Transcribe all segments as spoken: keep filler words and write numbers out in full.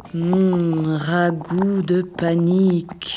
Mmh, ragoût de panique.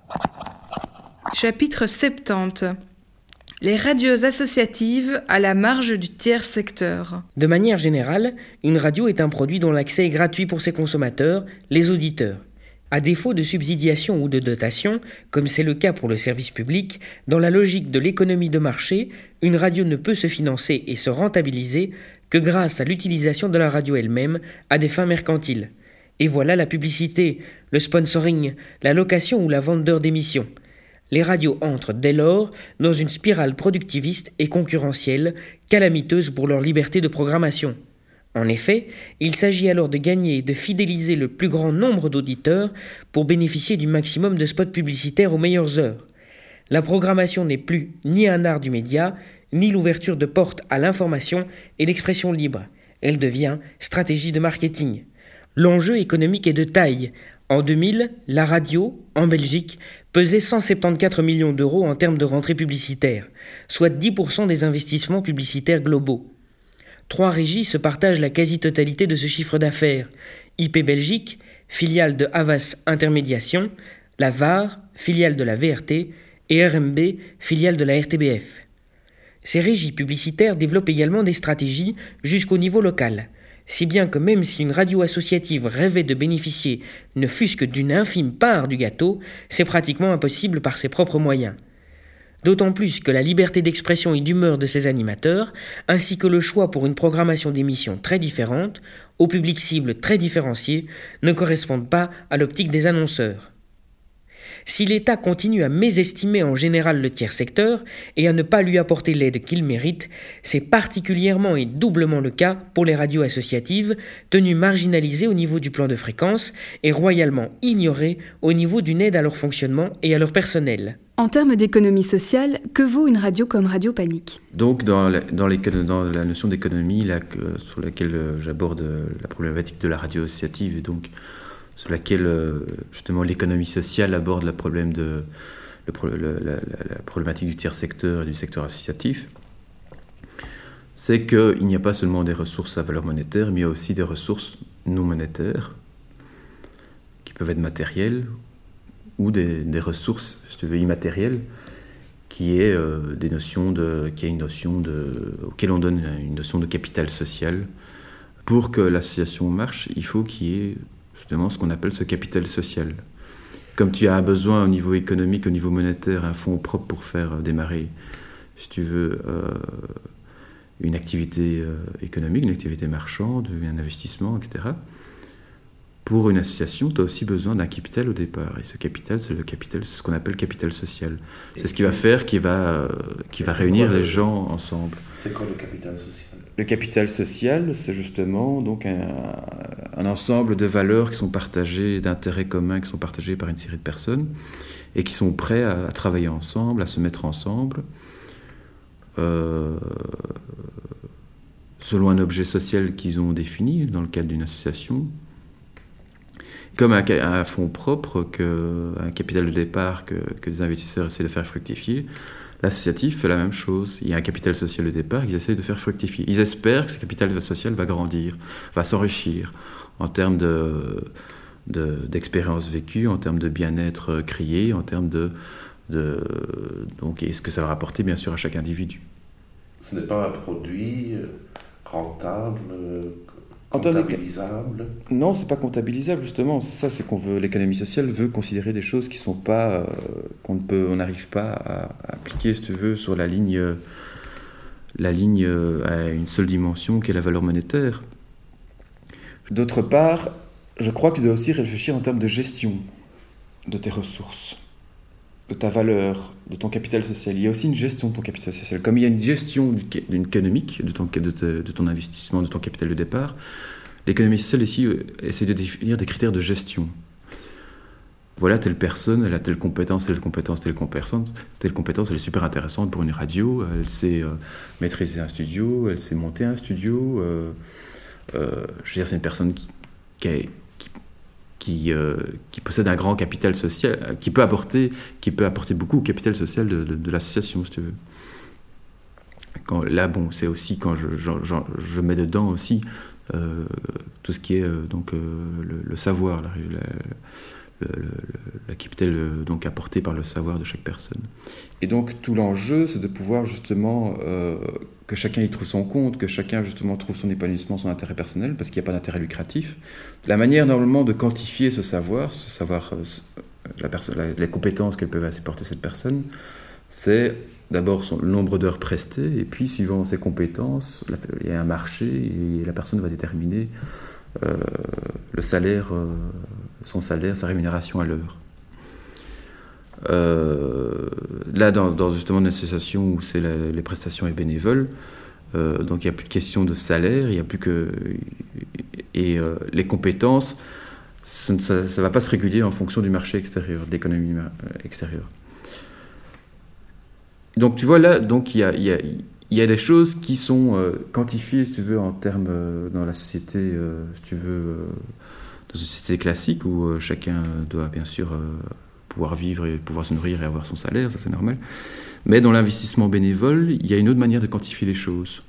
Chapitre soixante-dix. Les radios associatives à la marge du tiers secteur. De manière générale, une radio est un produit dont l'accès est gratuit pour ses consommateurs, les auditeurs. À défaut de subsidiation ou de dotation, comme c'est le cas pour le service public, dans la logique de l'économie de marché, une radio ne peut se financer et se rentabiliser que grâce à l'utilisation de la radio elle-même à des fins mercantiles. Et voilà la publicité, le sponsoring, la location ou la vente d'heures d'émission. Les radios entrent dès lors dans une spirale productiviste et concurrentielle, calamiteuse pour leur liberté de programmation. En effet, il s'agit alors de gagner et de fidéliser le plus grand nombre d'auditeurs pour bénéficier du maximum de spots publicitaires aux meilleures heures. La programmation n'est plus ni un art du média, ni l'ouverture de portes à l'information et l'expression libre. Elle devient stratégie de marketing. L'enjeu économique est de taille. En deux mille, la radio, en Belgique, pesait cent soixante-quatorze millions d'euros en termes de rentrées publicitaires, soit dix pour cent des investissements publicitaires globaux. Trois régies se partagent la quasi-totalité de ce chiffre d'affaires. I P Belgique, filiale de Havas Intermédiation, la V A R, filiale de la V R T, et R M B, filiale de la R T B F. Ces régies publicitaires développent également des stratégies jusqu'au niveau local, si bien que même si une radio associative rêvait de bénéficier ne fût-ce que d'une infime part du gâteau, c'est pratiquement impossible par ses propres moyens. D'autant plus que la liberté d'expression et d'humeur de ses animateurs, ainsi que le choix pour une programmation d'émissions très différente, au public cible très différencié, ne correspondent pas à l'optique des annonceurs. Si l'État continue à mésestimer en général le tiers secteur et à ne pas lui apporter l'aide qu'il mérite, c'est particulièrement et doublement le cas pour les radios associatives, tenues marginalisées au niveau du plan de fréquence et royalement ignorées au niveau d'une aide à leur fonctionnement et à leur personnel. En termes d'économie sociale, que vaut une radio comme Radio Panique ? Donc, dans la, dans, dans la notion d'économie là, que, sur laquelle euh, j'aborde euh, la problématique de la radio associative, et donc sur laquelle euh, justement l'économie sociale aborde le problème de, le, le, la, la, la problématique du tiers secteur et du secteur associatif, c'est qu'il n'y a pas seulement des ressources à valeur monétaire, mais il y a aussi des ressources non monétaires, qui peuvent être matérielles, ou des, des ressources, si tu veux, immatérielles, qui est euh, des notions de, qui est une notion de, auquel on donne une notion de capital social. Pour que l'association marche, il faut qu'il y ait justement ce qu'on appelle ce capital social. Comme tu as besoin au niveau économique, au niveau monétaire, un fonds propre pour faire démarrer, si tu veux, euh, une activité euh, économique, une activité marchande, un investissement, et cetera. Pour une association, tu as aussi besoin d'un capital au départ. Et ce capital, c'est le capital, c'est ce qu'on appelle capital social. C'est ce qui va faire, qui va, euh, qui va réunir les gens ensemble. C'est quoi le capital social ? Le capital social, c'est justement donc un, un ensemble de valeurs qui sont partagées, d'intérêts communs qui sont partagés par une série de personnes et qui sont prêts à, à travailler ensemble, à se mettre ensemble, euh, selon un objet social qu'ils ont défini dans le cadre d'une association. Comme un, un fonds propre, que, un capital de départ que, que les investisseurs essaient de faire fructifier, l'associatif fait la même chose. Il y a un capital social de départ qu'ils essaient de faire fructifier. Ils espèrent que ce capital social va grandir, va s'enrichir en termes de, de, d'expériences vécues, en termes de bien-être créé, en termes de, de... Donc, et ce que ça va rapporter, bien sûr, à chaque individu. Ce n'est pas un produit rentable, comptabilisable. Non, c'est pas comptabilisable justement. C'est ça, c'est qu'on veut. L'économie sociale veut considérer des choses qui sont pas, euh, qu'on ne peut, on n'arrive pas à, à appliquer, si tu veux, sur la ligne, euh, la ligne euh, à une seule dimension, qui est la valeur monétaire. D'autre part, je crois que tu dois aussi réfléchir en termes de gestion de tes ressources, de ta valeur, de ton capital social. Il y a aussi une gestion de ton capital social. Comme il y a une gestion d'une économique, de ton, de, te, de ton investissement, de ton capital de départ, l'économie sociale ici essaie de définir des critères de gestion. Voilà, telle personne, elle a telle compétence, telle compétence, telle compétence. Telle compétence, elle est super intéressante pour une radio. Elle sait euh, maîtriser un studio, elle sait monter un studio. Euh, euh, je veux dire, c'est une personne qui, qui a... Qui, euh, qui possède un grand capital social, qui peut apporter, qui peut apporter beaucoup au capital social de, de, de l'association, si tu veux. Quand, là, bon, c'est aussi quand je, je, je, je mets dedans aussi euh, tout ce qui est euh, donc, euh, le, le savoir, la, la, le, le, la capital euh, donc apportée par le savoir de chaque personne. Et donc tout l'enjeu, c'est de pouvoir justement euh, que chacun y trouve son compte, que chacun justement trouve son épanouissement, son intérêt personnel, parce qu'il n'y a pas d'intérêt lucratif. La manière normalement de quantifier ce savoir, ce savoir, euh, la perso- la, les compétences qu'elle peut apporter cette personne, c'est d'abord son, le nombre d'heures prestées, et puis suivant ses compétences, la, il y a un marché, et la personne va déterminer euh, le salaire, euh, son salaire, sa rémunération à l'heure. Euh, là, dans, dans justement une association où c'est la, les prestations et bénévoles, euh, donc il n'y a plus de question de salaire, il n'y a plus que... Et euh, les compétences, ça ne va pas se réguler en fonction du marché extérieur, de l'économie extérieure. Donc tu vois là, donc il y a, y a, y a des choses qui sont euh, quantifiées, si tu veux, en termes euh, dans la société, euh, si tu veux, euh, dans une société classique où euh, chacun doit bien sûr... Euh, pouvoir vivre et pouvoir se nourrir et avoir son salaire, ça c'est normal. Mais dans l'investissement bénévole, il y a une autre manière de quantifier les choses.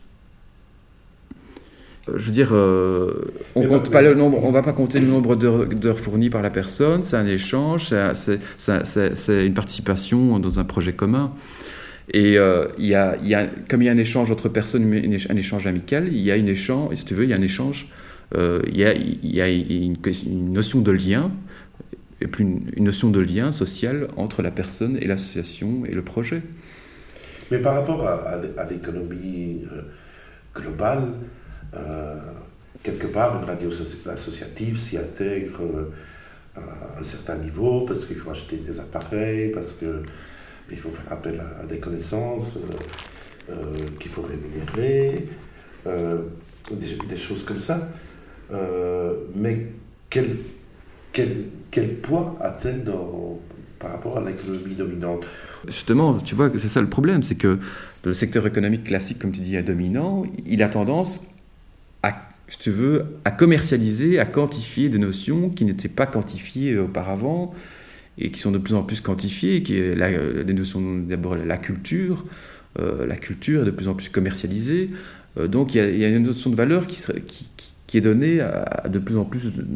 Je veux dire, euh, on compte pas le nombre, on va pas compter le nombre d'heures, d'heures fournies par la personne, c'est un échange, c'est, c'est, c'est, c'est, c'est une participation dans un projet commun. Et euh, il y a, il y a, comme il y a un échange entre personnes, un échange amical, il y a une échange, si tu veux, il y a un échange, euh, il y a, il y a une, une notion de lien, et plus une, une notion de lien social entre la personne et l'association et le projet. Mais par rapport à, à, à l'économie euh, globale, euh, quelque part, une radio associative s'y intègre euh, à un certain niveau, parce qu'il faut acheter des appareils, parce qu'il faut faire appel à, à des connaissances euh, euh, qu'il faut rémunérer, euh, des, des choses comme ça. Euh, mais quel... Quel, quel poids a-t-elle dans, par rapport à l'économie dominante ? Justement, tu vois, c'est ça le problème, c'est que le secteur économique classique, comme tu dis, est dominant, il a tendance à, si tu veux, à commercialiser, à quantifier des notions qui n'étaient pas quantifiées auparavant et qui sont de plus en plus quantifiées, qui est la, les notions, d'abord la culture, euh, la culture est de plus en plus commercialisée, euh, donc il y, a, il y a une notion de valeur qui, serait, qui, qui, qui est donnée à, à de plus en plus de,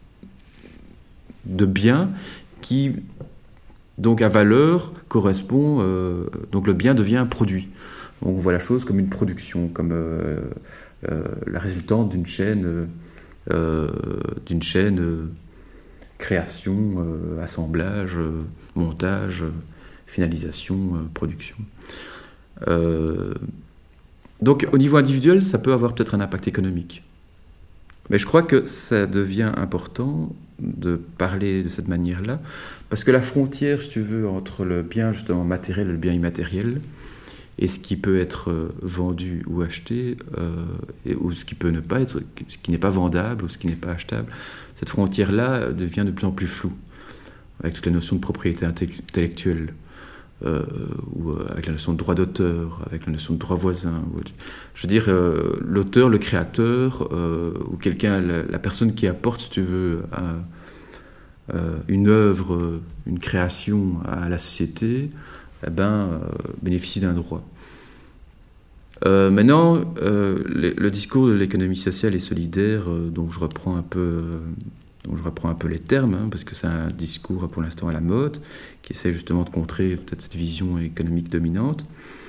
de biens qui, donc à valeur, correspond, euh, donc le bien devient un produit. Donc on voit la chose comme une production, comme euh, euh, la résultante d'une chaîne, euh, d'une chaîne euh, création, euh, assemblage, euh, montage, euh, finalisation, euh, production. Euh, donc au niveau individuel, ça peut avoir peut-être un impact économique. Mais je crois que ça devient important de parler de cette manière-là, parce que la frontière, si tu veux, entre le bien justement matériel et le bien immatériel, et ce qui peut être vendu ou acheté, euh, et, ou ce qui peut ne pas être, ce qui n'est pas vendable ou ce qui n'est pas achetable, cette frontière-là devient de plus en plus floue, avec toutes les notions de propriété intellectuelle, euh, ou avec la notion de droit d'auteur, avec la notion de droit voisin. Je veux dire, euh, l'auteur, le créateur, euh, ou quelqu'un, la, la personne qui apporte, si tu veux, à, euh, une œuvre, une création à la société, eh ben, euh, bénéficie d'un droit. Euh, maintenant, euh, le, le discours de l'économie sociale et solidaire, euh, donc je reprends un peu, euh, donc je reprends un peu les termes, hein, parce que c'est un discours pour l'instant à la mode, qui essaie justement de contrer peut-être cette vision économique dominante.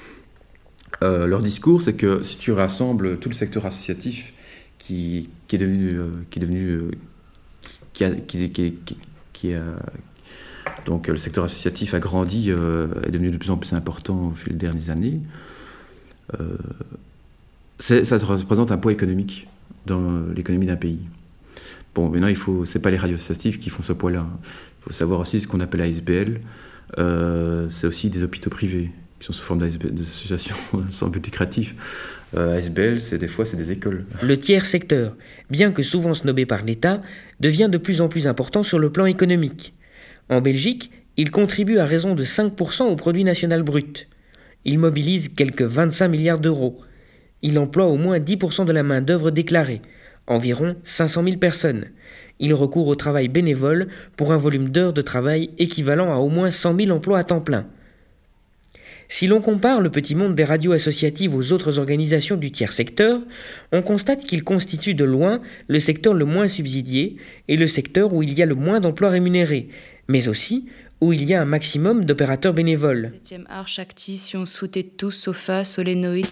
Euh, leur discours, c'est que si tu rassembles tout le secteur associatif qui, qui est devenu, euh, qui est devenu, euh, qui a, qui, qui, qui, qui a, donc le secteur associatif a grandi, euh, est devenu de plus en plus important au fil des dernières années. Euh, c'est, ça représente un poids économique dans l'économie d'un pays. Bon, maintenant, il faut, c'est pas les radios associatives qui font ce poids-là. Il faut savoir aussi ce qu'on appelle A S B L. Euh, c'est aussi des hôpitaux privés qui sont sous forme d'associations sans but lucratif. Euh, A S B L, c'est des fois, c'est des écoles. Le tiers secteur, bien que souvent snobé par l'État, devient de plus en plus important sur le plan économique. En Belgique, il contribue à raison de cinq pour cent au produit national brut. Il mobilise quelques vingt-cinq milliards d'euros. Il emploie au moins dix pour cent de la main-d'œuvre déclarée, environ cinq cent mille personnes. Il recourt au travail bénévole pour un volume d'heures de travail équivalent à au moins cent mille emplois à temps plein. Si l'on compare le petit monde des radios associatives aux autres organisations du tiers secteur, on constate qu'il constitue de loin le secteur le moins subsidié et le secteur où il y a le moins d'emplois rémunérés, mais aussi où il y a un maximum d'opérateurs bénévoles. Septième arche actition souté tous sofa solénoïde.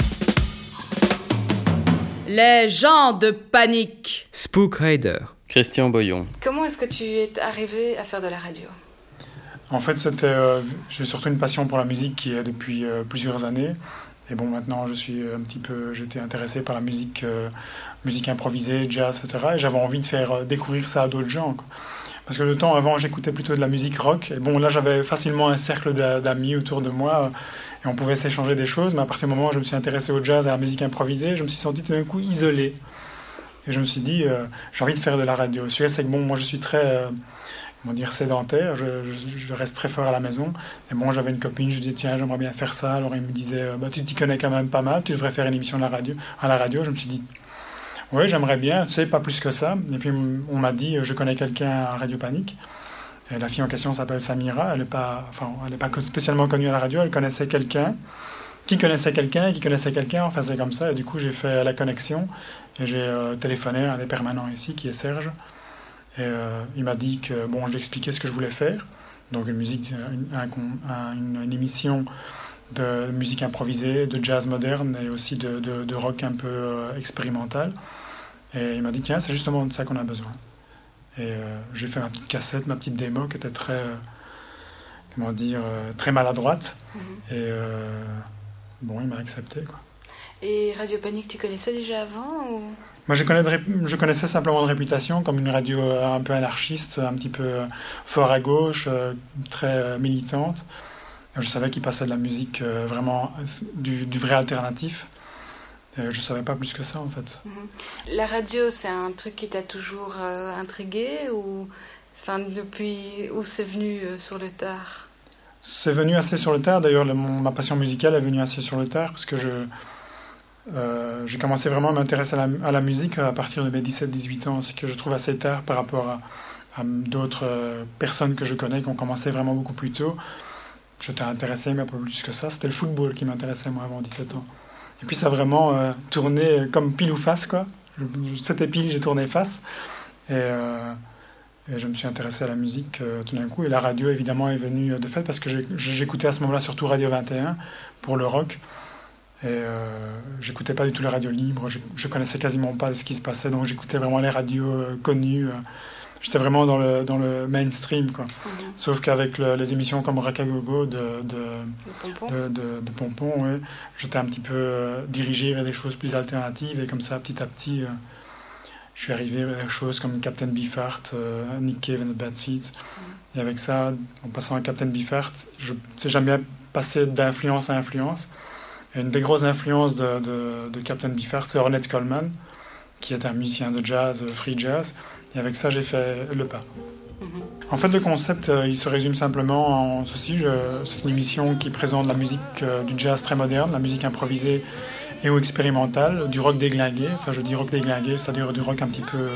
Les gens de panique. Spook Rider. Christian Boyon. Comment est-ce que tu es arrivé à faire de la radio ? En fait, c'était, euh, j'ai surtout une passion pour la musique qui est depuis euh, plusieurs années. Et bon, maintenant, je suis un petit peu, j'étais intéressé par la musique, euh, musique improvisée, jazz, et cetera. Et j'avais envie de faire euh, découvrir ça à d'autres gens, quoi. Parce que le temps avant, j'écoutais plutôt de la musique rock. Et bon, là, j'avais facilement un cercle d'amis autour de moi. Et on pouvait s'échanger des choses. Mais à partir du moment où je me suis intéressé au jazz et à la musique improvisée, je me suis senti tout d'un coup isolé. Et je me suis dit, euh, j'ai envie de faire de la radio. Le sujet, c'est que bon, moi, je suis très, euh, comment dire, sédentaire. Je, je, je reste très fort à la maison. Et bon, j'avais une copine, je dis, tiens, j'aimerais bien faire ça. Alors, il me disait, euh, bah, tu t'y connais quand même pas mal. Tu devrais faire une émission à la radio. À la radio, je me suis dit, oui, j'aimerais bien, tu sais, pas plus que ça. Et puis, on m'a dit, je connais quelqu'un à Radio Panique. Et la fille en question s'appelle Samira. Elle n'est pas, enfin, elle n'est pas spécialement connue à la radio. Elle connaissait quelqu'un qui connaissait quelqu'un qui connaissait quelqu'un. Enfin, c'est comme ça. Et du coup, j'ai fait la connexion. Et j'ai euh, téléphoné à un des permanents ici, qui est Serge. Et euh, il m'a dit que, bon, je lui expliquais ce que je voulais faire. Donc, une musique, une, un, une, une émission de musique improvisée, de jazz moderne et aussi de, de, de rock un peu euh, expérimental. Et il m'a dit, tiens, c'est justement de ça qu'on a besoin. Et euh, j'ai fait ma petite cassette, ma petite démo qui était très, euh, comment dire, euh, très maladroite. Mm-hmm. Et euh, bon, il m'a accepté, quoi. Et Radio Panique, tu connaissais déjà avant ou... Moi, je, connais de ré... je connaissais simplement de réputation comme une radio euh, un peu anarchiste, un petit peu euh, fort à gauche, euh, très euh, militante. Je savais qu'il passait de la musique euh, vraiment du, du vrai alternatif. Euh, je ne savais pas plus que ça, en fait. Mm-hmm. La radio, c'est un truc qui t'a toujours euh, intrigué ou enfin, depuis où c'est venu euh, sur le tard? C'est venu assez sur le tard. D'ailleurs, le, mon, ma passion musicale est venue assez sur le tard parce que je, euh, j'ai commencé vraiment à m'intéresser à la, à la musique à partir de mes dix-sept dix-huit ans, ce que je trouve assez tard par rapport à, à d'autres euh, personnes que je connais qui ont commencé vraiment beaucoup plus tôt. J'étais intéressé, mais pas plus que ça. C'était le football qui m'intéressait, moi, avant dix-sept ans. Et puis, ça a vraiment euh, tourné comme pile ou face, quoi. C'était pile, j'ai tourné face. Et, euh, et je me suis intéressé à la musique euh, tout d'un coup. Et la radio, évidemment, est venue de fait, parce que j'ai, j'écoutais à ce moment-là surtout Radio vingt et un pour le rock. Et euh, j'écoutais pas du tout les radios libres. Je, je connaissais quasiment pas ce qui se passait. Donc, j'écoutais vraiment les radios euh, connues. Euh, J'étais vraiment dans le, dans le mainstream, quoi. Mmh. Sauf qu'avec le, les émissions comme Rakagogo de, de, Pompon. de, de, de Pompon, ouais, j'étais un petit peu euh, dirigé vers des choses plus alternatives. Et comme ça, petit à petit, euh, je suis arrivé vers des choses comme Captain Beefheart, euh, Nick Cave and the Bad Seeds. Mmh. Et avec ça, en passant à Captain Beefheart, je sais jamais passé d'influence à influence. Et une des grosses influences de, de, de Captain Beefheart, c'est Ornette Coleman, qui est un musicien de jazz, free jazz. Et avec ça, j'ai fait le pas. Mm-hmm. En fait, le concept, euh, il se résume simplement en ceci. Je, c'est une émission qui présente la musique euh, du jazz très moderne, la musique improvisée et ou expérimentale, du rock déglingué. Enfin, je dis rock déglingué, c'est-à-dire du rock un petit peu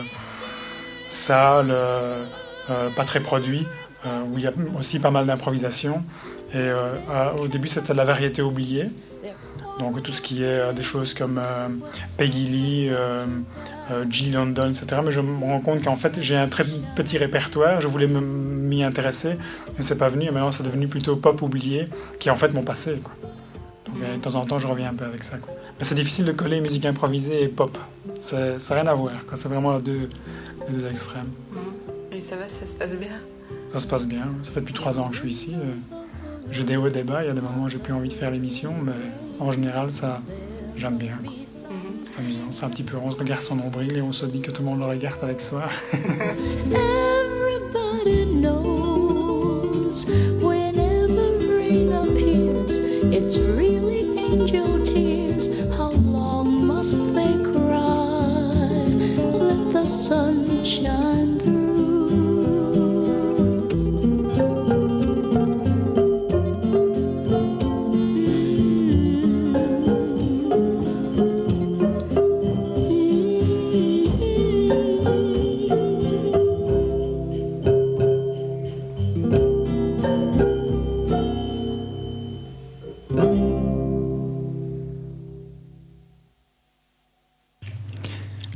sale, euh, euh, pas très produit, euh, où il y a aussi pas mal d'improvisation. Et euh, à, au début, c'était de la variété oubliée. Donc tout ce qui est euh, des choses comme euh, Peggy Lee, euh, euh, G. London, et cetera. Mais je me rends compte qu'en fait, j'ai un très petit répertoire. Je voulais m'y intéresser, mais c'est pas venu. Et maintenant, c'est devenu plutôt pop oublié, qui est en fait mon passé, quoi. Donc de temps en temps, je reviens un peu avec ça, quoi. Mais c'est difficile de coller musique improvisée et pop. C'est, ça n'a rien à voir, quoi. C'est vraiment les deux, les deux extrêmes. Et ça va, ça se passe bien? Ça se passe bien. Ça fait depuis trois ans que je suis ici. J'ai des hauts et des bas. Il y a des moments où j'ai plus envie de faire l'émission, mais en général, ça, j'aime bien, quoi. Mm-hmm. C'est amusant. C'est un petit peu, on se regarde son nombril et on se dit que tout le monde le regarde avec soi. Everybody knows whenever rain appears, it's really angel tears. How long must they cry? Let the sun shine through.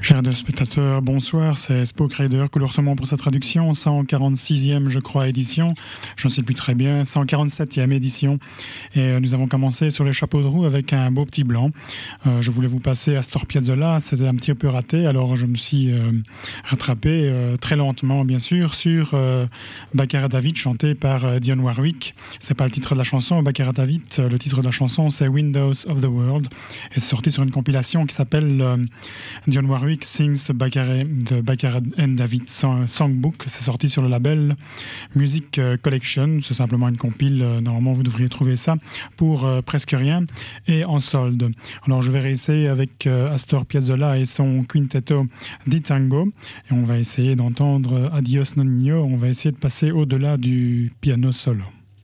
Chers spectateurs, bonsoir, c'est Spoke Rider, Couleur Saumon pour sa traduction, cent quarante-sixième je crois édition, je ne sais plus très bien, cent quarante-septième édition, et nous avons commencé sur les chapeaux de roue avec un beau petit blanc. Euh, je voulais vous passer Astor Piazzolla, c'était un petit peu raté, alors je me suis euh, rattrapé euh, très lentement bien sûr sur euh, Baccarat David chanté par euh, Dionne Warwick. C'est pas le titre de la chanson, Baccarat David, euh, le titre de la chanson c'est Windows of the World, et c'est sorti sur une compilation qui s'appelle euh, Dionne Warwick Sings the Baccarat, the Baccarat and David Songbook. C'est sorti sur le label Music Collection. C'est simplement une compile. Normalement, vous devriez trouver ça pour euh, presque rien et en solde. Alors, je vais réessayer avec euh, Astor Piazzolla et son Quintetto di Tango. Et on va essayer d'entendre Adios Nonino. On va essayer de passer au-delà du piano solo.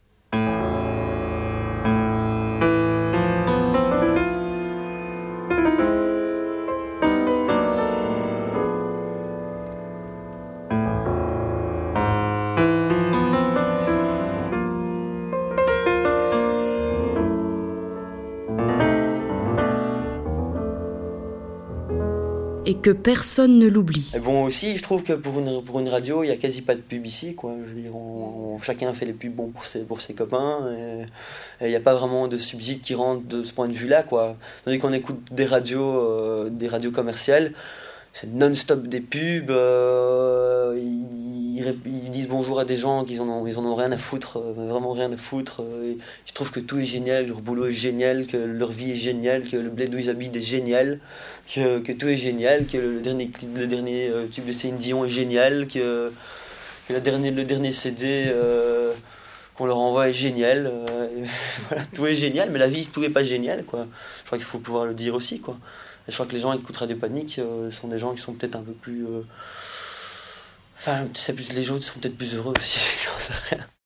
Et que personne ne l'oublie. Et bon aussi, je trouve que pour une, pour une radio, il n'y a quasi pas de pub ici, quoi. Je veux dire, on, on, chacun fait les pubs bons pour ses, pour ses copains, et il n'y a pas vraiment de subsides qui rentrent de ce point de vue-là, quoi. Tandis qu'on écoute des radios, euh, des radios commerciales, c'est non-stop des pubs, euh, ils, ils disent bonjour à des gens qui en ont, ils en ont rien à foutre, euh, vraiment rien à foutre. Euh, je trouve que tout est génial, leur boulot est génial, que leur vie est géniale, que le bled où ils habitent est génial, que, que tout est génial, que le dernier, le dernier euh, tube de Céline Dion est génial, que, que le, dernier, le dernier C D euh, qu'on leur envoie est génial. Euh, voilà, tout est génial, mais la vie, tout n'est pas génial, quoi. Je crois qu'il faut pouvoir le dire aussi, quoi. Et je crois que les gens qui écoutent Radio Panique euh, sont des gens qui sont peut-être un peu plus... Euh... Enfin, tu sais, les gens sont peut-être plus heureux aussi, j'en sais rien.